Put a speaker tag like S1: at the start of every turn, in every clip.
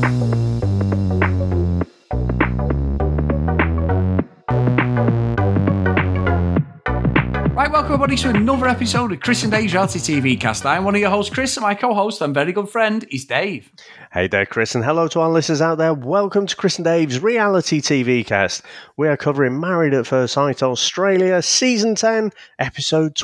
S1: Right, welcome everybody to another episode of Chris and Dave's Reality TV Cast. I'm one of your hosts, Chris, and my co-host and very good friend is Dave.
S2: Hey there, Chris, and hello to our listeners out there. Welcome to Chris and Dave's Reality TV Cast. We are covering Married at First Sight Australia, Season 10, Episode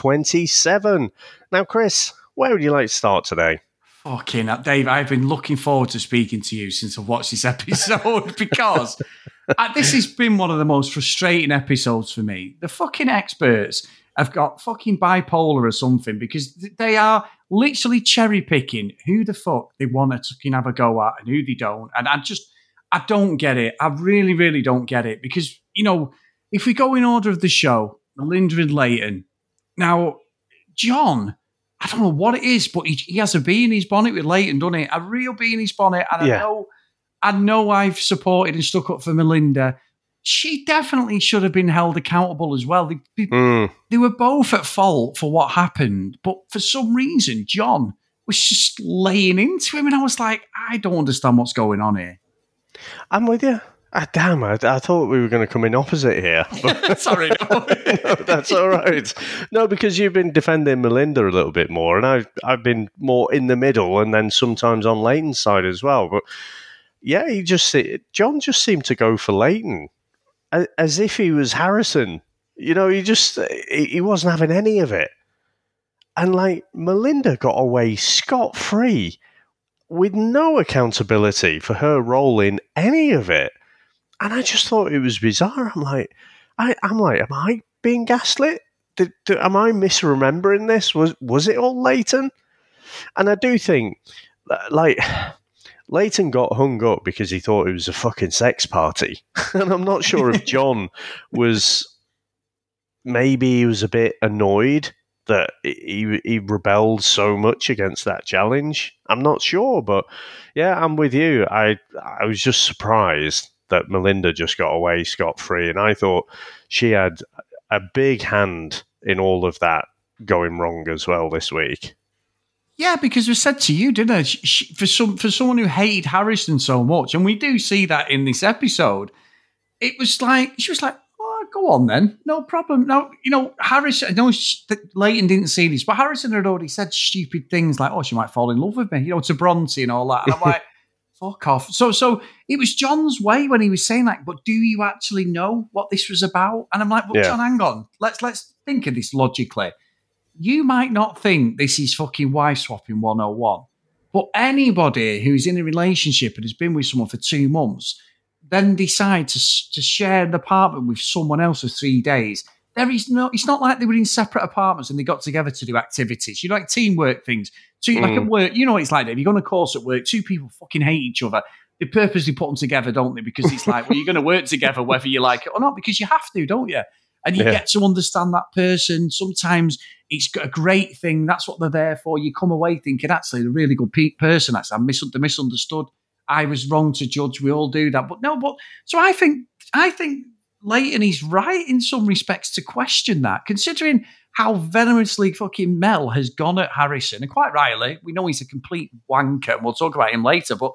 S2: 27. Now, Chris, where would you like to start today?
S1: Fucking hell, Dave, I've been looking forward to speaking to you since I've watched this episode because this has been one of the most frustrating episodes for me. The fucking experts have got fucking bipolar or something because they are literally cherry picking who the fuck they want to fucking have a go at and who they don't. And I don't get it. I really, really don't get it because, you know, if we go in order of the show, Melinda and Leighton. Now, John, I don't know what it is, but he has a bee in his bonnet with Leighton, doesn't he? A real bee in his bonnet. And yeah. I know I've supported and stuck up for Melinda. She definitely should have been held accountable as well. They were both at fault for what happened, but for some reason, John was just laying into him, and I was like, I don't understand what's going on here.
S2: I'm with you. Damn, I thought we were going to come in opposite here.
S1: Sorry. No.
S2: No, that's all right. No, because you've been defending Melinda a little bit more, and I've been more in the middle, and then sometimes on Leighton's side as well. But yeah, John just seemed to go for Leighton. As if he was Harrison. You know, he wasn't having any of it. And, like, Melinda got away scot-free with no accountability for her role in any of it. And I just thought it was bizarre. I'm like, am I being gaslit? Am I misremembering this? Was it all Leighton? And I do think, like, Leighton got hung up because he thought it was a fucking sex party. And I'm not sure if John maybe he was a bit annoyed that he rebelled so much against that challenge. I'm not sure, but yeah, I'm with you. I was just surprised that Melinda just got away scot-free, and I thought she had a big hand in all of that going wrong as well this week.
S1: Yeah, because we said to you, didn't it? For someone who hated Harrison so much, and we do see that in this episode, it was like, she was like, oh, go on then, no problem. Now, you know, Harrison, I know Leighton didn't see this, but Harrison had already said stupid things like, oh, she might fall in love with me, you know, to Bronte and all that. And I'm like, fuck off. So it was John's way when he was saying like, but do you actually know what this was about? And I'm like, well, John, hang on. Let's think of this logically. You might not think this is fucking wife swapping 101, but anybody who's in a relationship and has been with someone for 2 months, then decide to share an apartment with someone else for 3 days. It's not like they were in separate apartments and they got together to do activities. You know, like teamwork things. Like at work, you know what it's like, Dave. You go on a course at work, 2 people fucking hate each other. They purposely put them together, don't they? Because it's like, well, you're going to work together whether you like it or not, because you have to, don't you? And you get to understand that person. Sometimes it's a great thing. That's what they're there for. You come away thinking, actually, they're a really good person. Actually, I'm misunderstood. I was wrong to judge. We all do that. So I think Leighton is right in some respects to question that, considering how venomously fucking Mel has gone at Harrison. And quite rightly, we know he's a complete wanker, and we'll talk about him later. But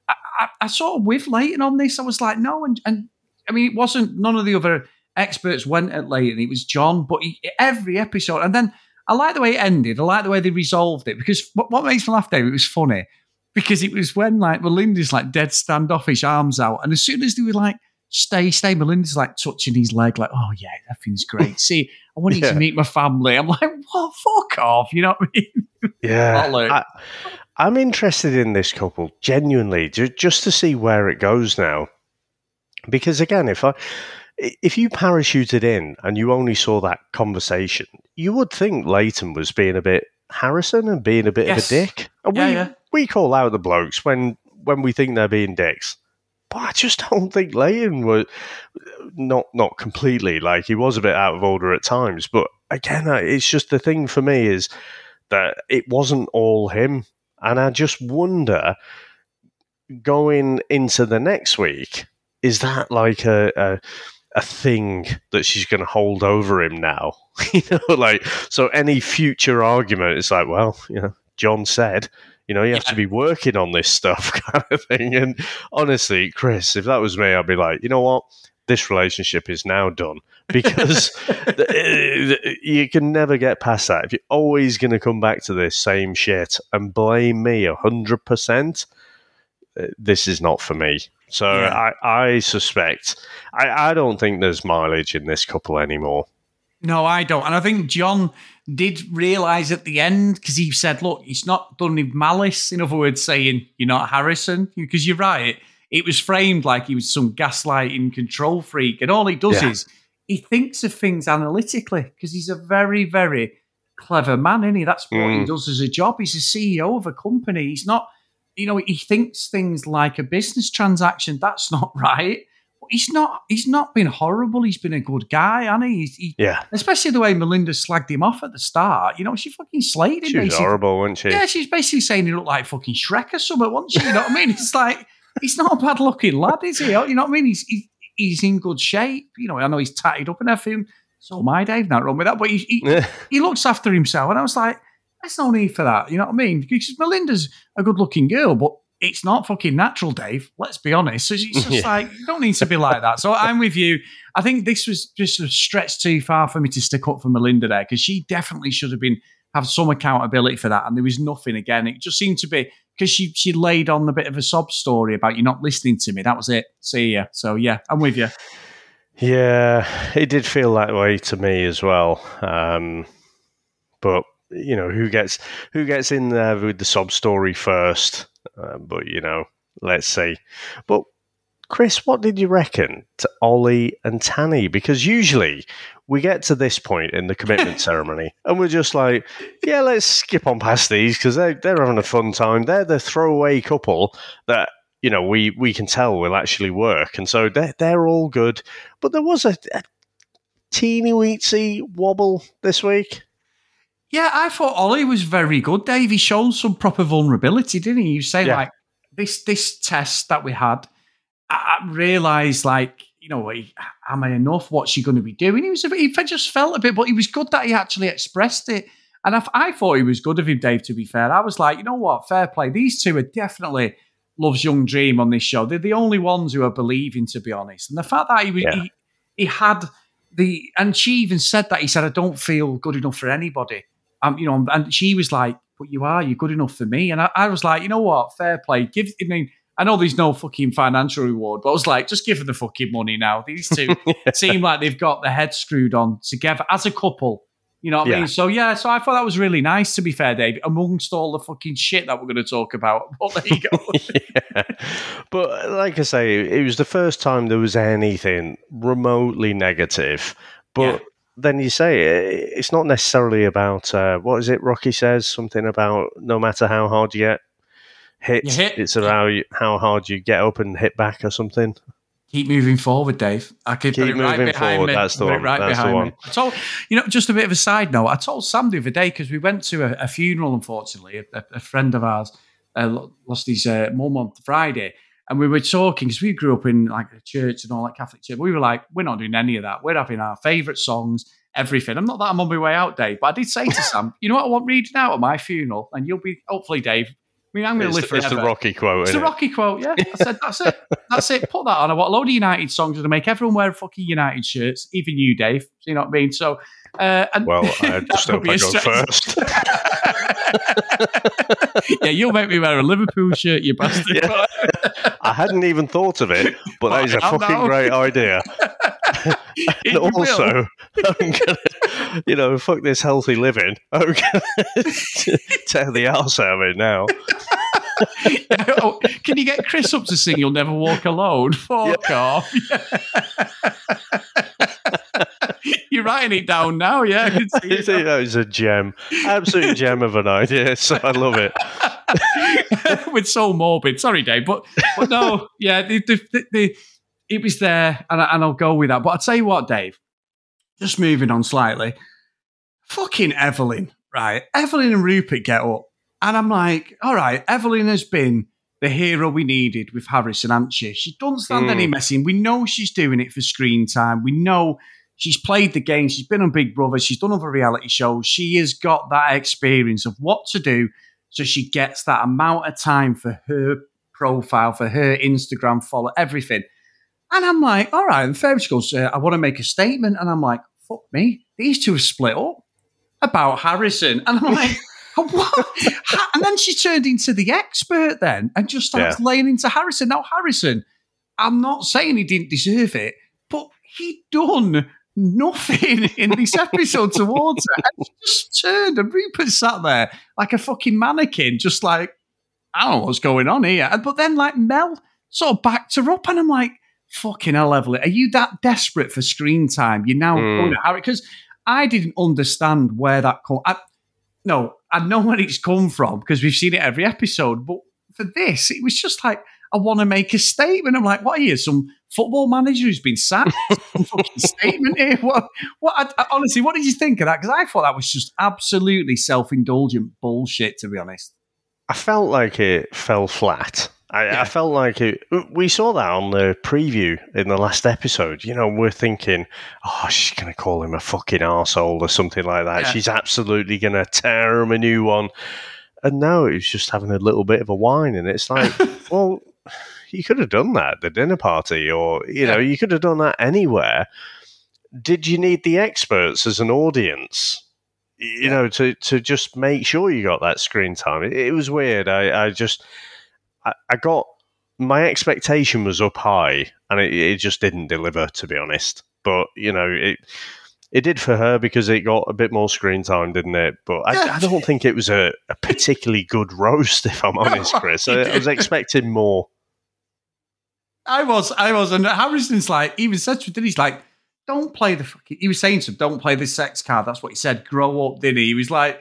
S1: I sort of with Leighton on this, I was like, no. And I mean, it wasn't, none of the other experts went at Leighton. It was John, but every episode. And then I like the way it ended. I like the way they resolved it, because what makes me laugh, Dave, it was funny because it was when like Melinda's like dead standoffish, arms out. And as soon as they were like, stay, Melinda's like touching his leg like, oh yeah, everything's great. See, I want you to meet my family. I'm like, what? Fuck off. You know what I mean?
S2: Yeah. I'm interested in this couple, genuinely, just to see where it goes now. Because again, if you parachuted in and you only saw that conversation, you would think Leighton was being a bit Harrison and being a bit of a dick. And we call out the blokes when we think they're being dicks. But I just don't think Leighton was, not completely, like he was a bit out of order at times. But again, it's just the thing for me is that it wasn't all him. And I just wonder, going into the next week, is that like a thing that she's going to hold over him now? You know, like, so any future argument, it's like, well, you know, John said, You know, you have to be working on this stuff kind of thing. And honestly, Chris, if that was me, I'd be like, you know what? This relationship is now done because you can never get past that. If you're always going to come back to this same shit and blame me 100%, this is not for me. So I suspect, I don't think there's mileage in this couple anymore.
S1: No, I don't. And I think John did realise at the end, because he said, look, he's not done with malice. In other words, saying, you're not Harrison. Because you're right. It was framed like he was some gaslighting control freak. And all he does is he thinks of things analytically because he's a very, very clever man, isn't he? That's what he does as a job. He's a CEO of a company. He's not, he thinks things like a business transaction. That's not right. He's not been horrible. He's been a good guy, hasn't he? Especially the way Melinda slagged him off at the start. She fucking slayed him.
S2: She was horrible, wasn't she?
S1: Yeah, she's basically saying he looked like fucking Shrek or something, wasn't she? You know what I mean? It's like, he's not a bad-looking lad, is he? You know what I mean? He's in good shape. I know he's tatted up and everything. So am I, Dave. Not wrong with that. But he looks after himself. And I was like, there's no need for that. You know what I mean? Because Melinda's a good-looking girl, but it's not fucking natural, Dave. Let's be honest. So it's just like, you don't need to be like that. So I'm with you. I think this was just a stretch too far for me to stick up for Melinda there, because she definitely should have some accountability for that. And there was nothing again. It just seemed to be because she laid on a bit of a sob story about you not listening to me. That was it. See ya. So yeah, I'm with you.
S2: Yeah, it did feel that way to me as well. But who gets in there with the sob story first? But let's see. But Chris, what did you reckon to Ollie and Tanny? Because usually we get to this point in the commitment ceremony and we're just like, yeah, let's skip on past these because they're having a fun time. They're the throwaway couple that we can tell will actually work, and so they're all good. But there was a teeny-weensy wobble this week.
S1: Yeah, I thought Ollie was very good, Dave. He showed some proper vulnerability, didn't he? You say, like, this test that we had, I realised, like, am I enough? What's she going to be doing? He just felt a bit, but he was good that he actually expressed it. And I thought he was good of him, Dave, to be fair. I was like, you know what? Fair play. These two are definitely Love's Young Dream on this show. They're the only ones who are believing, to be honest. And the fact that he had and she even said that, he said, I don't feel good enough for anybody. And she was like, but you're good enough for me. And I was like, you know what? Fair play. I know there's no fucking financial reward, but I was like, just give her the fucking money now. These two seem like they've got their heads screwed on together as a couple. You know what I mean? So I thought that was really nice, to be fair, Dave, amongst all the fucking shit that we're going to talk about. But there you go.
S2: But like I say, it was the first time there was anything remotely negative. But then you say it's not necessarily about, what is it Rocky says? Something about no matter how hard you get hit, it's about how hard you get up and hit back or something.
S1: Keep moving forward, Dave. I keep moving
S2: right forward. Me. That's the one.
S1: Right
S2: That's the one.
S1: Me. I told, just a bit of a side note. I told Sam the other day, because we went to a funeral, unfortunately. A friend of ours lost his mum on Friday. And we were talking, because we grew up in like a church and all that Catholic church. We were like, we're not doing any of that. We're having our favourite songs, everything. I'm not that I'm on my way out, Dave. But I did say to Sam, you know what I want reading out at my funeral? And you'll be, hopefully, Dave, I'm going to live forever.
S2: It's the Rocky quote,
S1: It's the Rocky quote, yeah. I said, that's it. That's it. Put that on. I want a load of United songs to make everyone wear fucking United shirts, even you, Dave. You know what I mean? So,
S2: well, I just hope I go first.
S1: Yeah, you'll make me wear a Liverpool shirt, you bastard.
S2: Yeah. I hadn't even thought of it, but that is a fucking great idea. And also, I'm gonna, fuck this healthy living. I'm gonna tear the arse out of it now.
S1: Can you get Chris up to sing You'll Never Walk Alone? Fuck off. You're writing it down now, yeah. I can see it.
S2: That was a gem. Absolute gem of an idea, so I love it.
S1: With so morbid. Sorry, Dave, but no, yeah, it was there, and I'll go with that. But I'll tell you what, Dave, just moving on slightly, fucking Evelyn, right? Evelyn and Rupert get up, and I'm like, all right, Evelyn has been the hero we needed with Harrison, hasn't she? She doesn't stand any messing. We know she's doing it for screen time. We know she's played the game. She's been on Big Brother. She's done other reality shows. She has got that experience of what to do so she gets that amount of time for her profile, for her Instagram follow, everything. And I'm like, all right. And Fairy goes, I want to make a statement. And I'm like, fuck me. These two have split up about Harrison. And I'm like, what? And then she turned into the expert then and just starts laying into Harrison. Now, Harrison, I'm not saying he didn't deserve it, but he'd done nothing in this episode towards her. And she just turned and Rupert sat there like a fucking mannequin, just like, I don't know what's going on here. But then like Mel sort of backed her up and I'm like, fucking hell, Evelyn, are you that desperate for screen time? You're now going to Harry, because I didn't understand where that I know where it's come from because we've seen it every episode. But for this, it was just like, I want to make a statement. I'm like, what are you, some football manager who's been sacked? Some fucking statement here? Honestly, what did you think of that? Because I thought that was just absolutely self-indulgent bullshit, to be honest.
S2: I felt like it fell flat. I felt like it. We saw that on the preview in the last episode. You know, we're thinking, oh, she's going to call him a fucking arsehole or something like that. Yeah. She's absolutely going to tear him a new one. And now it was just having a little bit of a whine. And it's like, well, you could have done that at the dinner party or, you know, you could have done that anywhere. Did you need the experts as an audience? You know, to just make sure you got that screen time. It was weird. I got, my expectation was up high and it just didn't deliver, to be honest. But, you know, it did for her because it got a bit more screen time, didn't it? But I don't think it was a particularly good roast, if I'm honest, Chris. I was expecting more.
S1: I was. And Harrison's like, even said to him, he's like, don't play the fucking, he was saying to him, don't play the sex card. That's what he said. Grow up, didn't he? He was like,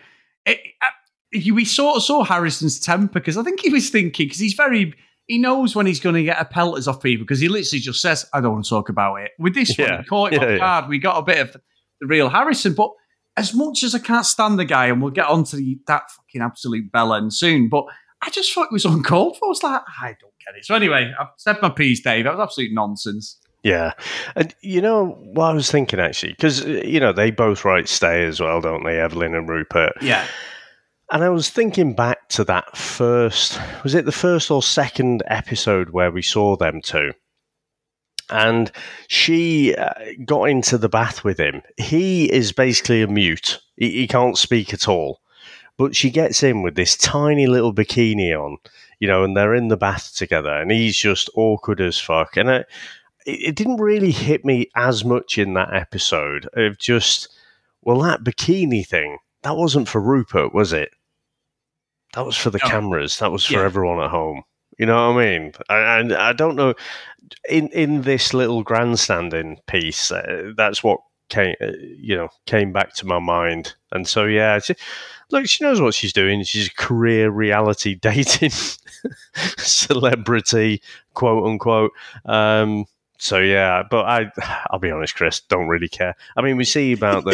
S1: we sort of saw Harrison's temper because I think he was thinking, because he knows when he's going to get a pelters off people because he literally just says, I don't want to talk about it. With this one, we caught him off guard. We got a bit of the real Harrison. But as much as I can't stand the guy, and we'll get on to that fucking absolute bell end soon, but I just thought it was uncalled for. I was like, I don't get it. So anyway, I've said my piece, Dave. That was absolute nonsense.
S2: Yeah. And you know what I was thinking, actually? Because, you know, they both write Stay as well, don't they, Evelyn and Rupert?
S1: Yeah.
S2: And I was thinking back to that first, was it the first or second episode where we saw them two? And she got into the bath with him. He is basically a mute. He can't speak at all. But she gets in with this tiny little bikini on, you know, and they're in the bath together. And he's just awkward as fuck. And it didn't really hit me as much in that episode of just, well, that bikini thing, that wasn't for Rupert, was it? That was for the cameras. That was for everyone at home. You know what I mean? And I don't know. In this little grandstanding piece, that's what came back to my mind. And so, look, she knows what she's doing. She's a career reality dating celebrity, quote unquote. So yeah, but I'll be honest, Chris, don't really care. I mean, we see about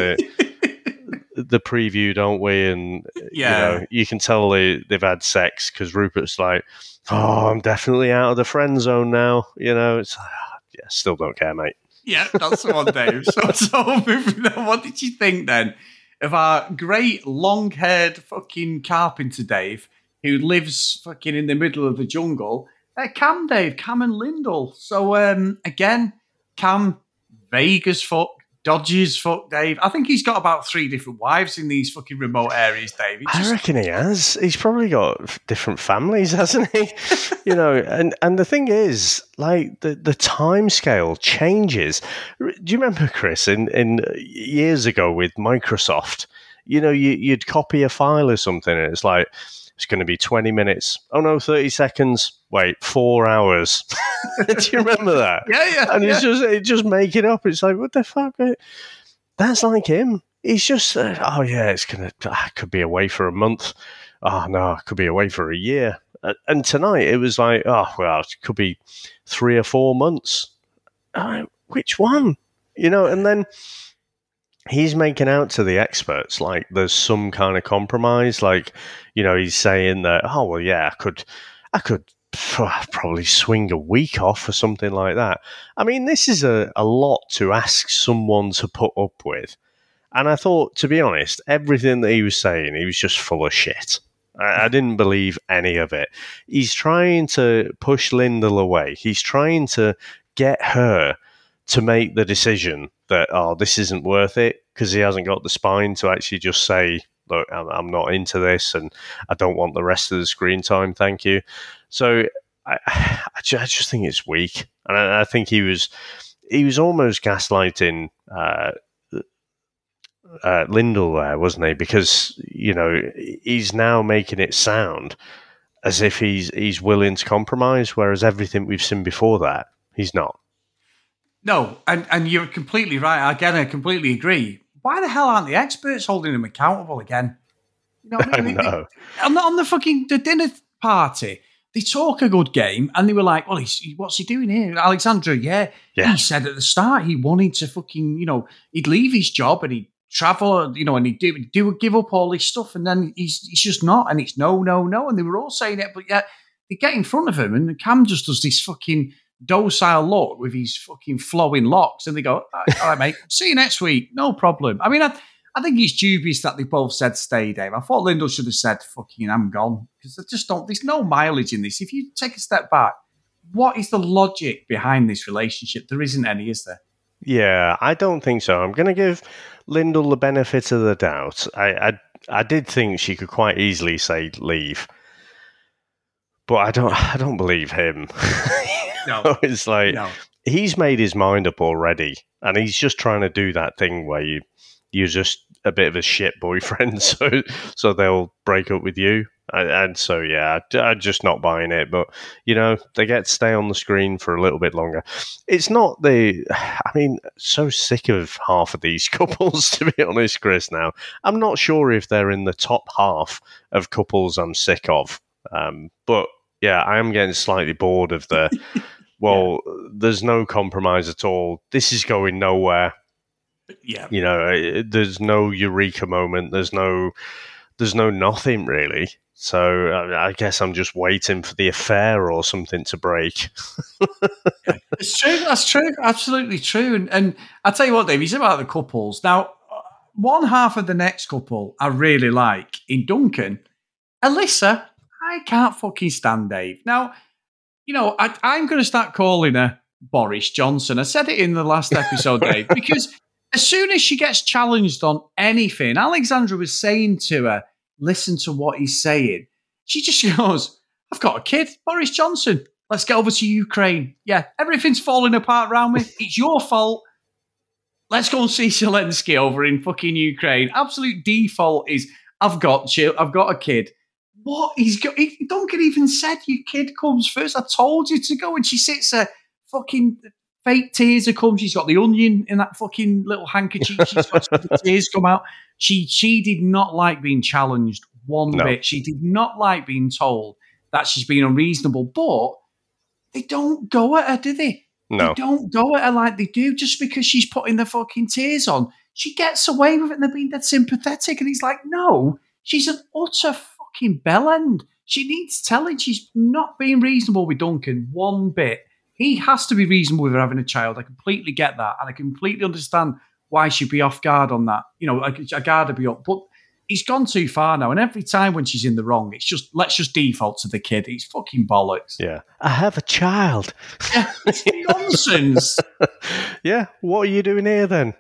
S2: the preview, don't we? And you know, you can tell they've had sex because Rupert's like, "Oh, I'm definitely out of the friend zone now." You know, it's like, still don't care, mate.
S1: Yeah, that's the one, Dave. So moving on, what did you think then of our great long-haired fucking carpenter, Dave, who lives fucking in the middle of the jungle? Cam and Lyndall. So again, Cam, vague as fuck, dodgy as fuck, Dave. I think he's got about 3 different wives in these fucking remote areas, Dave.
S2: I reckon he has. He's probably got different families, hasn't he? You know, and the thing is, like, the time scale changes. Do you remember, Chris, in years ago with Microsoft, you know, you'd copy a file or something and it's like, it's going to be 20 minutes. Oh no, 30 seconds. Wait, 4 hours. Do you remember that?
S1: Yeah.
S2: And it's just making up. It's like, what the fuck? That's like him. He's just, I could be away for a month. Oh no, I could be away for a year. And tonight it was like, oh, well, it could be 3 or 4 months. Which one? You know, and then he's making out to the experts like there's some kind of compromise. Like, you know, he's saying that, oh, well, yeah, I could probably swing a week off or something like that. I mean, this is a lot to ask someone to put up with. And I thought, to be honest, everything that he was saying, he was just full of shit. I didn't believe any of it. He's trying to push Lyndall away. He's trying to get her to make the decision that, oh, this isn't worth it, because he hasn't got the spine to actually just say, look, I'm not into this and I don't want the rest of the screen time, thank you. So I just think it's weak. And I think he was almost gaslighting Lyndall there, wasn't he? Because, he's now making it sound as if he's willing to compromise, whereas everything we've seen before that, he's not.
S1: No, and you're completely right. Again, I completely agree. Why the hell aren't the experts holding him accountable again? You know what I mean?
S2: I know.
S1: On the dinner party, they talk a good game, and they were like, well, what's he doing here? Alexandra, he said at the start he wanted to fucking, he'd leave his job and he'd travel, and he'd give up all this stuff, and then he's just not, and it's no, and they were all saying it, but yet they get in front of him, and Cam just does this fucking docile look with his fucking flowing locks, and they go, all right, mate, see you next week, no problem. I mean, I think it's dubious that they both said stay, Dave. I thought Lyndall should have said fucking I'm gone, because I just don't, there's no mileage in this. If you take a step back, what is the logic behind this relationship? There isn't any, is there?
S2: Yeah, I don't think so. I'm going to give Lyndall the benefit of the doubt. I did think she could quite easily say leave, but I don't believe him.
S1: No,
S2: it's like he's made his mind up already, and he's just trying to do that thing where you're just a bit of a shit boyfriend, so they'll break up with you. I'm just not buying it. But they get to stay on the screen for a little bit longer. It's not so sick of half of these couples, to be honest, Chris. Now I'm not sure if they're in the top half of couples I'm sick of. But yeah, I am getting slightly bored of the. Well, there's no compromise at all. This is going nowhere.
S1: Yeah,
S2: there's no eureka moment. There's no nothing really. So I guess I'm just waiting for the affair or something to break.
S1: It's true. That's true. Absolutely true. And I tell you what, Dave, he's about the couples. Now, one half of the next couple I really like in Duncan, Alyssa. I can't fucking stand Dave. Now, I'm going to start calling her Boris Johnson. I said it in the last episode, Dave, because as soon as she gets challenged on anything, Alexandra was saying to her, listen to what he's saying. She just goes, I've got a kid, Boris Johnson. Let's get over to Ukraine. Yeah, everything's falling apart around me. It's your fault. Let's go and see Zelensky over in fucking Ukraine. Absolute default is, I've got a kid. What? Duncan even said your kid comes first. I told you to go. And she sits there, fucking fake tears are come. She's got the onion in that fucking little handkerchief. She's got the tears come out. She did not like being challenged one bit. She did not like being told that she's been unreasonable. But they don't go at her, do they?
S2: No.
S1: They don't go at her like they do just because she's putting the fucking tears on. She gets away with it and they're being that sympathetic. And he's like, no, she's an utter fucking bellend. She needs telling. She's not being reasonable with Duncan one bit. He has to be reasonable with her having a child. I completely get that. And I completely understand why she'd be off guard on that. A guard would be up. But he's gone too far now. And every time when she's in the wrong, it's just, let's just default to the kid. It's fucking bollocks.
S2: Yeah. I have a child.
S1: Yeah, it's nonsense.
S2: Yeah. What are you doing here then?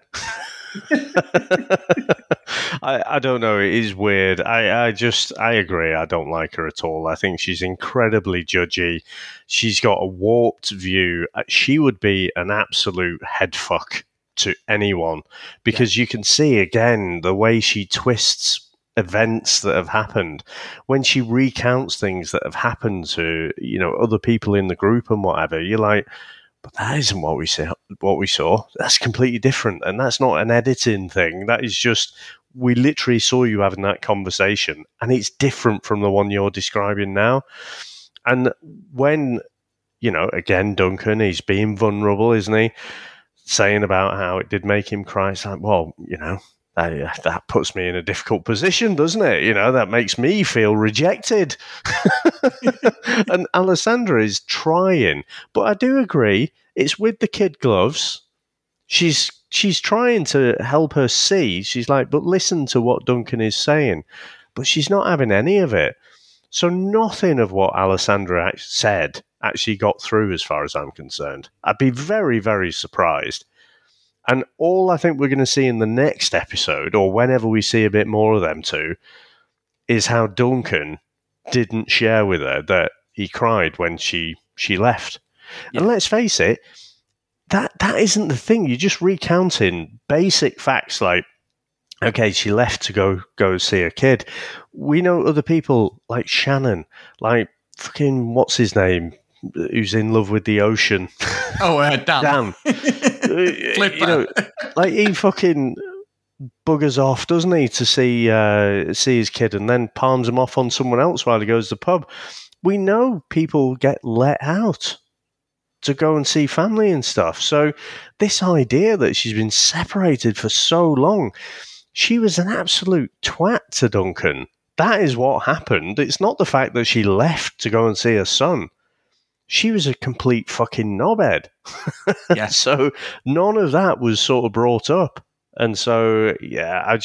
S2: I don't know. It is weird. I agree. I don't like her at all. I think she's incredibly judgy. She's got a warped view. She would be an absolute headfuck to anyone because you can see again the way she twists events that have happened when she recounts things that have happened to other people in the group and whatever. You're like, but that isn't what we saw. That's completely different, and that's not an editing thing. That is just we literally saw you having that conversation, and it's different from the one you're describing now. And when again, Duncan, he's being vulnerable, isn't he? Saying about how it did make him cry. It's like, well, that puts me in a difficult position, doesn't it? That makes me feel rejected. And Alessandra is trying, but I do agree it's with the kid gloves. She's trying to help her see. She's like, but listen to what Duncan is saying. But she's not having any of it. So nothing of what Alessandra said actually got through as far as I'm concerned. I'd be very, very surprised. And all I think we're going to see in the next episode, or whenever we see a bit more of them two, is how Duncan didn't share with her that he cried when she left. Yeah. And let's face it, that isn't the thing. You're just recounting basic facts like, okay, she left to go see her kid. We know other people like Shannon, like fucking what's his name, who's in love with the ocean.
S1: Oh, Dan.
S2: Flipper. Like he fucking buggers off, doesn't he, to see his kid, and then palms him off on someone else while he goes to the pub. We know people get let out to go and see family and stuff. So this idea that she's been separated for so long, she was an absolute twat to Duncan. That is what happened. It's not the fact that she left to go and see her son. She was a complete fucking knobhead.
S1: Yeah.
S2: So none of that was sort of brought up. And so, yeah, I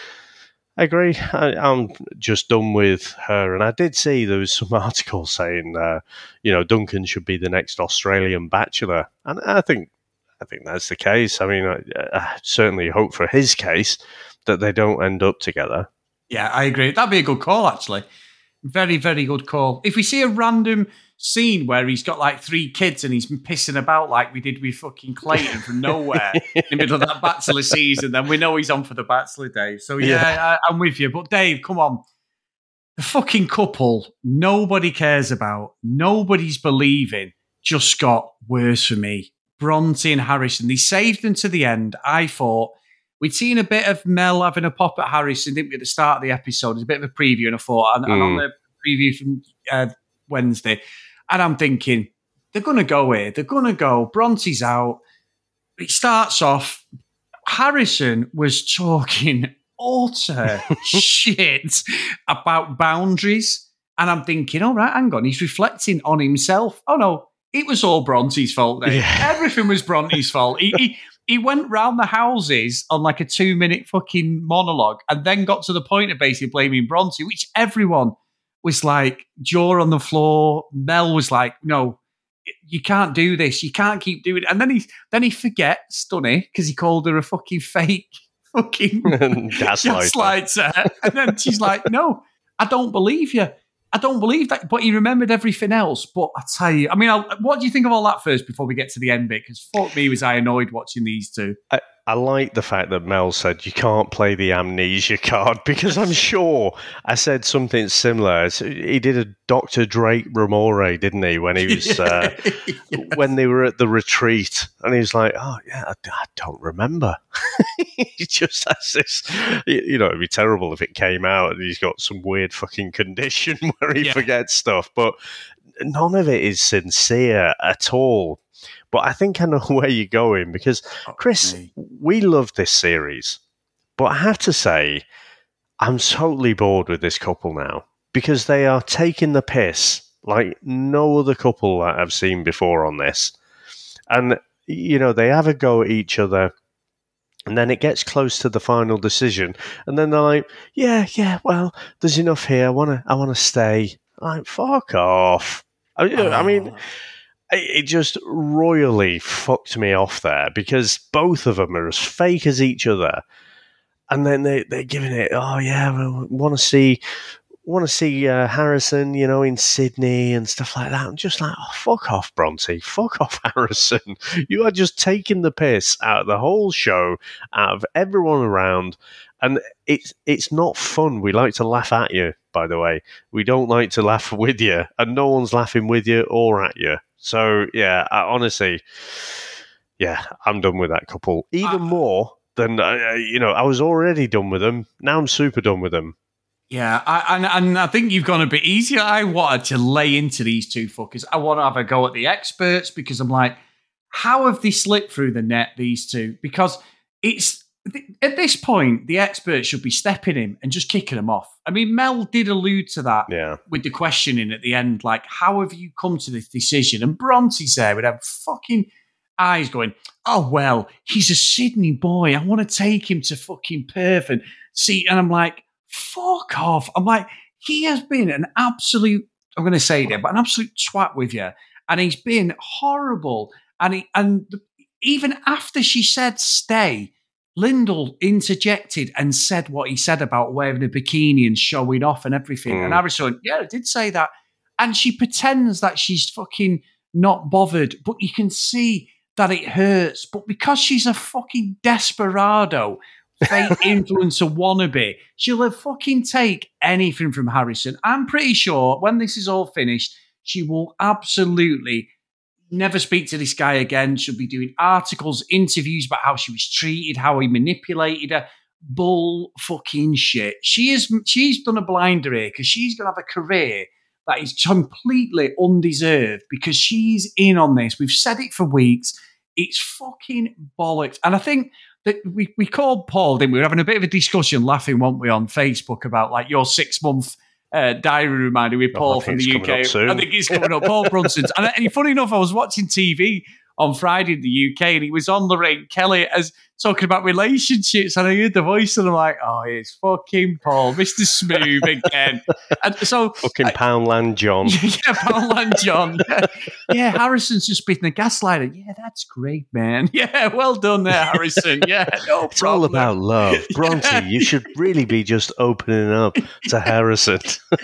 S2: agree. I'm just done with her. And I did see there was some articles saying, Duncan should be the next Australian Bachelor. And I think that's the case. I mean, I certainly hope for his case that they don't end up together.
S1: Yeah, I agree. That'd be a good call, actually. Very, very good call. If we see a random scene where he's got like 3 kids and he's pissing about like we did with fucking Clayton from nowhere in the middle of that Bachelor season, then we know he's on for the Bachelor, Dave. So yeah. I'm with you. But Dave, come on. The fucking couple nobody cares about, nobody's believing, just got worse for me. Bronte and Harrison, they saved them to the end. I thought we'd seen a bit of Mel having a pop at Harrison, didn't we, at the start of the episode? There's a bit of a preview, and I thought, and on the preview from Wednesday, and I'm thinking, they're going to go here. They're going to go. Bronte's out. It starts off, Harrison was talking utter shit about boundaries, and I'm thinking, all right, hang on, he's reflecting on himself. Oh, no, it was all Bronte's fault then. Yeah. Everything was Bronte's fault. He went round the houses on like a 2-minute fucking monologue and then got to the point of basically blaming Bronte, which everyone was like, jaw on the floor. Mel was like, no, you can't do this. You can't keep doing it. And then he forgets, doesn't he? Because he called her a fucking fake fucking gaslighter. And then she's like, no, I don't believe you. I don't believe that. But he remembered everything else. But I tell you, I mean, what do you think of all that first before we get to the end bit? Because fuck me, was I annoyed watching these two.
S2: I like the fact that Mel said you can't play the amnesia card, because I'm sure I said something similar. He did a Dr. Drake Ramore, didn't he, when he was yes. When they were at the retreat, and he was like, "Oh yeah, I don't remember." He just has this, it'd be terrible if it came out and he's got some weird fucking condition where he forgets stuff, but none of it is sincere at all. But I think I know where you're going, because, Chris, we love this series. But I have to say, I'm totally bored with this couple now, because they are taking the piss like no other couple that I've seen before on this. And, they have a go at each other, and then it gets close to the final decision. And then they're like, yeah, well, there's enough here. I want to stay. I'm like, fuck off. I mean... It just royally fucked me off there, because both of them are as fake as each other, and then they're giving it. Oh yeah, we want to see Harrison, in Sydney and stuff like that. I'm just like, oh, fuck off, Bronte, fuck off, Harrison. You are just taking the piss out of the whole show, out of everyone around, and it's not fun. We like to laugh at you, by the way. We don't like to laugh with you, and no one's laughing with you or at you. So, yeah, honestly, I'm done with that couple. Even more than, I was already done with them. Now I'm super done with them.
S1: Yeah, and I think you've gone a bit easier. I wanted to lay into these two fuckers. I want to have a go at the experts, because I'm like, how have they slipped through the net, these two? Because it's... At this point, the experts should be stepping him and just kicking him off. I mean, Mel did allude to that with the questioning at the end, like, how have you come to this decision? And Bronte's there with her fucking eyes going, oh, well, he's a Sydney boy. I want to take him to fucking Perth and see. And I'm like, fuck off. I'm like, he has been an absolute, I'm going to say it, but an absolute twat with you. And he's been horrible. Even after she said stay, Lyndall interjected and said what he said about wearing a bikini and showing off and everything. And Harrison went, yeah, I did say that. And she pretends that she's fucking not bothered, but you can see that it hurts. But because she's a fucking desperado, fake influencer wannabe, she'll fucking take anything from Harrison. I'm pretty sure when this is all finished, she will absolutely never speak to this guy again. She'll be doing articles, interviews about how she was treated, how he manipulated her. Bull fucking shit. She's done a blinder here because she's going to have a career that is completely undeserved because she's in on this. We've said it for weeks. It's fucking bollocks. And I think that we called Paul, didn't we? We were having a bit of a discussion, laughing, weren't we, on Facebook about like your 6-month diary reminder with Paul from the UK. I think he's coming up, Paul Brunson's. And funny enough, I was watching TV on Friday in the UK and he was on Lorraine Kelly as talking about relationships, and I heard the voice and I'm like, oh, it's fucking Paul, Mr. Smooth again. And so
S2: fucking Poundland John.
S1: Yeah, Poundland John. Yeah, Harrison's just been the gaslighter. Yeah, that's great, man. Yeah, well done there, Harrison. Yeah, no
S2: it's all about love. Bronte, you should really be just opening up to Harrison.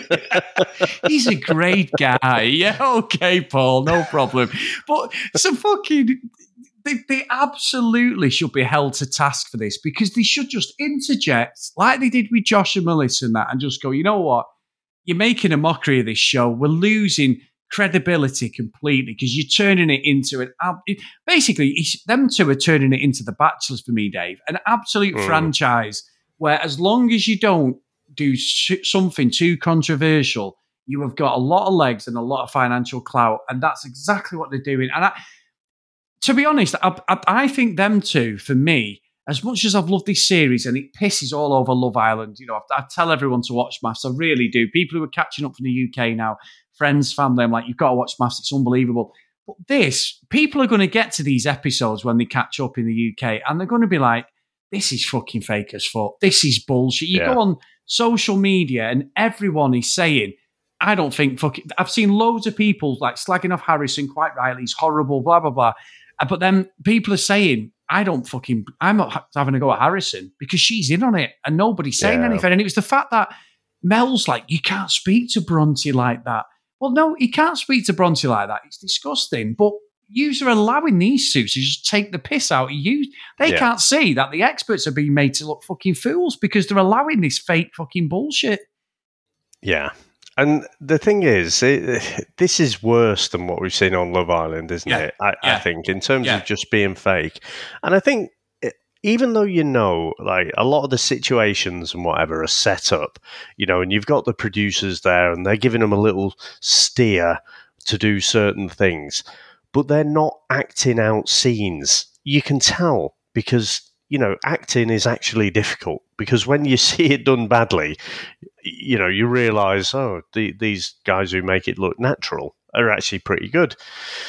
S1: He's a great guy. Yeah, okay, Paul, no problem. But so fucking... They absolutely should be held to task for this because they should just interject like they did with Josh and Melissa and that and just go, you know what? You're making a mockery of this show. We're losing credibility completely because you're turning it into basically, them two are turning it into The Bachelors for me, Dave. An absolute franchise where as long as you don't do something too controversial, you have got a lot of legs and a lot of financial clout. And that's exactly what they're doing. And to be honest, I think them two, for me, as much as I've loved this series and it pisses all over Love Island, you know, I tell everyone to watch Maths. I really do. People who are catching up from the UK now, friends, family, I'm like, you've got to watch Maths. It's unbelievable. But people are going to get to these episodes when they catch up in the UK and they're going to be like, this is fucking fake as fuck. This is bullshit. You go on social media and everyone is saying, I don't think I've seen loads of people like slagging off Harrison quite rightly. He's horrible, blah, blah, blah. But then people are saying, I'm not having a go at Harrison because she's in on it and nobody's saying anything. And it was the fact that Mel's like, you can't speak to Bronte like that. Well, no, he can't speak to Bronte like that. It's disgusting. But yous are allowing these suits to just take the piss out of you. They can't see that the experts are being made to look fucking fools because they're allowing this fake fucking bullshit.
S2: Yeah. And the thing is, this is worse than what we've seen on Love Island, isn't it? I think, in terms of just being fake. And I think, even though you know, like, a lot of the situations and whatever are set up, you know, and you've got the producers there and they're giving them a little steer to do certain things, but they're not acting out scenes. You can tell because, you know, acting is actually difficult because when you see it done badly, you know, you realise, these guys who make it look natural are actually pretty good.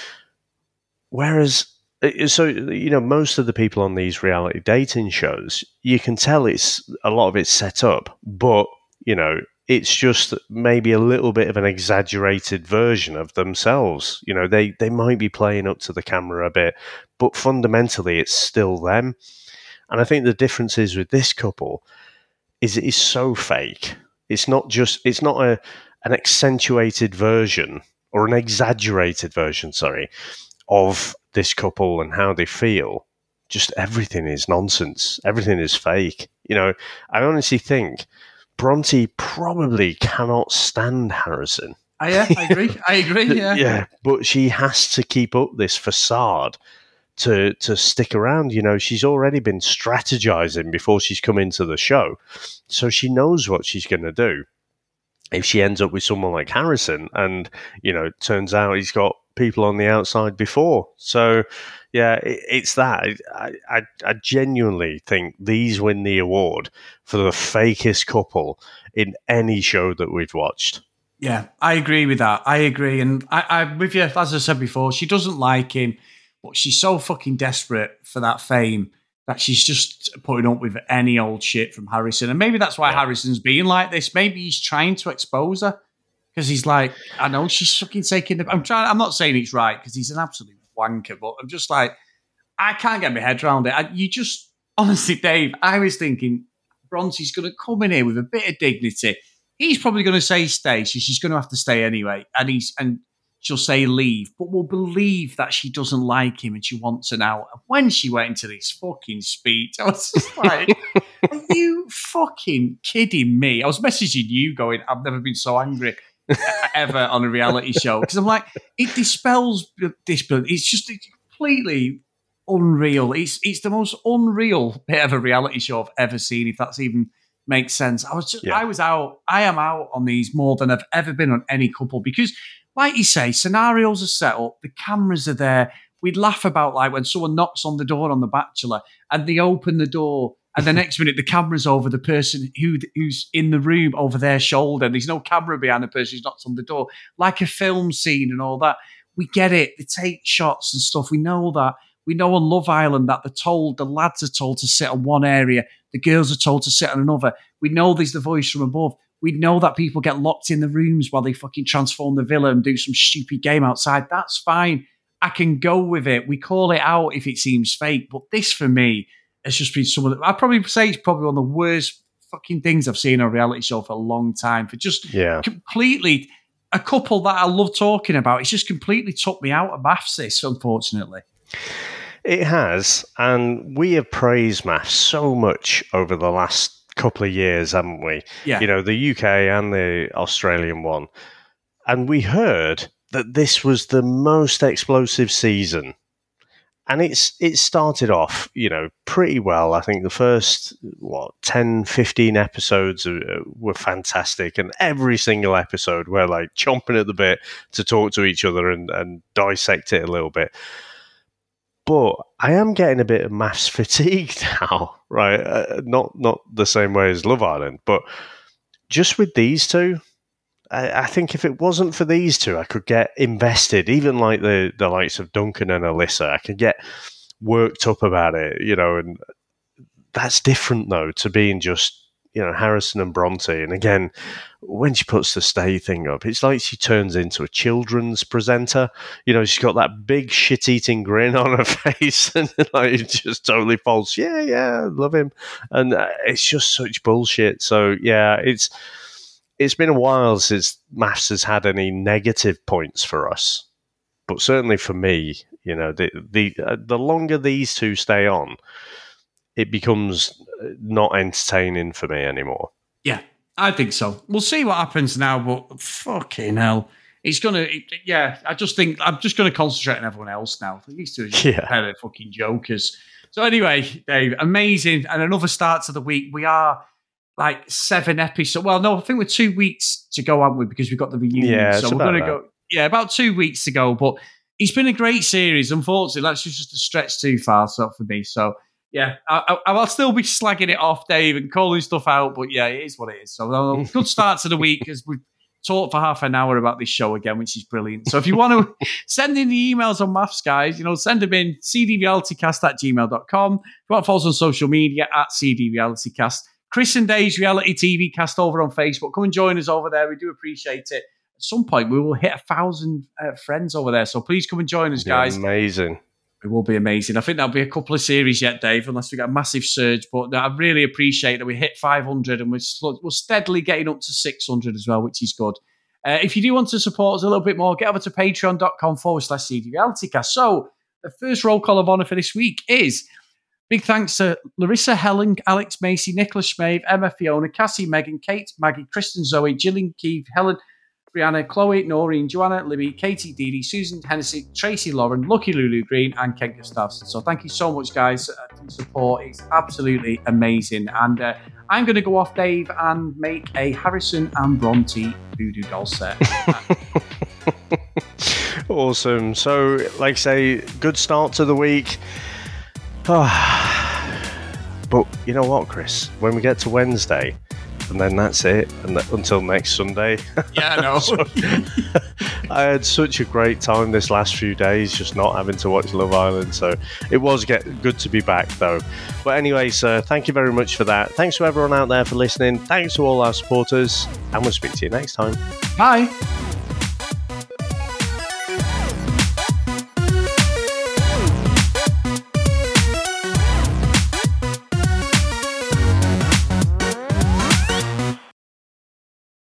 S2: Whereas, so, you know, most of the people on these reality dating shows, you can tell it's a lot of it's set up, but, you know, it's just maybe a little bit of an exaggerated version of themselves. You know, they might be playing up to the camera a bit, but fundamentally it's still them. And I think the difference is with this couple is it is so fake. It's not an accentuated version or an exaggerated version, of this couple and how they feel. Just everything is nonsense. Everything is fake. You know, I honestly think Bronte probably cannot stand Harrison.
S1: I agree.
S2: Yeah, but she has to keep up this facade to stick around. You know, she's already been strategizing before she's come into the show, so she knows what she's going to do if she ends up with someone like Harrison, and, you know, it turns out he's got people on the outside before. So yeah, it's that. I genuinely think these win the award for the fakest couple in any show that we've watched.
S1: Yeah, I agree with that. I agree. And I'm with you, as I said before, she doesn't like him, but she's so fucking desperate for that fame that she's just putting up with any old shit from Harrison. And maybe that's why Harrison's being like this. Maybe he's trying to expose her because he's like, I know she's fucking taking the... I'm not saying it's right because he's an absolute wanker, but I'm just like, I can't get my head around it. Honestly, Dave, I was thinking Bronte's going to come in here with a bit of dignity. He's probably going to say stay, so she's going to have to stay anyway. And she'll say leave, but we'll believe that she doesn't like him and she wants an out. And when she went into this fucking speech, I was just like, are you fucking kidding me? I was messaging you going, I've never been so angry ever on a reality show. Because I'm like, it dispels disbelief. It's just completely unreal. It's the most unreal bit of a reality show I've ever seen, if that's even makes sense. I am out on these more than I've ever been on any couple because, like you say, scenarios are set up, the cameras are there. We'd laugh about like when someone knocks on the door on The Bachelor and they open the door and the next minute the camera's over the person who's in the room over their shoulder. There's no camera behind the person who's knocked on the door. Like a film scene and all that. We get it. They take shots and stuff. We know that. We know on Love Island that the lads are told to sit on one area, the girls are told to sit on another. We know there's the voice from above. We know that people get locked in the rooms while they fucking transform the villa and do some stupid game outside. That's fine. I can go with it. We call it out if it seems fake. But this, for me, has just been I'd probably say it's probably one of the worst fucking things I've seen on a reality show for a long time. For just completely, a couple that I love talking about, it's just completely took me out of maths, this, unfortunately.
S2: It has. And we have praised maths so much over the last couple of years, haven't we?
S1: Yeah.
S2: The UK and the Australian one. And we heard that this was the most explosive season. And it started off, pretty well. I think the first, 10, 15 episodes were fantastic. And every single episode we're like chomping at the bit to talk to each other and dissect it a little bit. But I am getting a bit of maths fatigue now, right? Not the same way as Love Island, but just with these two, I think if it wasn't for these two, I could get invested. Even like the likes of Duncan and Alyssa, I could get worked up about it, and that's different though to being just, Harrison and Bronte. And again, when she puts the stay thing up, it's like she turns into a children's presenter. She's got that big shit-eating grin on her face and it just totally falls. Yeah, love him. And it's just such bullshit. So yeah, it's been a while since maths has had any negative points for us. But certainly for me, the longer these two stay on, it becomes not entertaining for me anymore.
S1: Yeah, I think so. We'll see what happens now, but fucking hell. It's going to, I just think I'm just going to concentrate on everyone else now. These two are just a pair of fucking jokers. So anyway, Dave, amazing. And another start to the week. We are like 7 episodes. Well, no, I think we're 2 weeks to go, aren't we? Because we've got the reunion.
S2: Yeah,
S1: so we're going to go. Yeah, about 2 weeks to go. But it's been a great series. Unfortunately, that's just a stretch too far for me. So, yeah, I'll still be slagging it off, Dave, and calling stuff out. But yeah, it is what it is. So good start to the week as we've talked for half an hour about this show again, which is brilliant. So if you want to send in the emails on maths, guys, send them in cdrealitycast@gmail.com. If you want to follow us on social media @cdrealitycast. Chris and Dave's Reality TV Cast over on Facebook. Come and join us over there. We do appreciate it. At some point, we will hit 1,000 friends over there. So please come and join us, guys.
S2: Amazing.
S1: It will be amazing. I think that'll be a couple of series yet, Dave, unless we get a massive surge. But I really appreciate that we hit 500 and we're steadily getting up to 600 as well, which is good. If you do want to support us a little bit more, get over to patreon.com/CDRealityCast. So the first roll call of honour for this week is big thanks to Larissa, Helen, Alex, Macy, Nicholas Schmave, Emma, Fiona, Cassie, Megan, Kate, Maggie, Kristen, Zoe, Gillian, Keith, Helen, Brianna, Chloe, Noreen, Joanna, Libby, Katie, Dee Dee, Susan, Hennessy, Tracy, Lauren, Lucky Lulu Green, and Ken Gustafson. So thank you so much, guys, for the support. It's absolutely amazing. And I'm going to go off, Dave, and make a Harrison and Bronte voodoo doll set.
S2: Awesome. So, like I say, good start to the week. But you know what, Chris? When we get to Wednesday, and then that's it. And until next Sunday.
S1: Yeah, I know.
S2: I had such a great time this last few days, just not having to watch Love Island. So it was good to be back, though. But anyway, sir, thank you very much for that. Thanks to everyone out there for listening. Thanks to all our supporters, and we'll speak to you next time.
S1: Bye.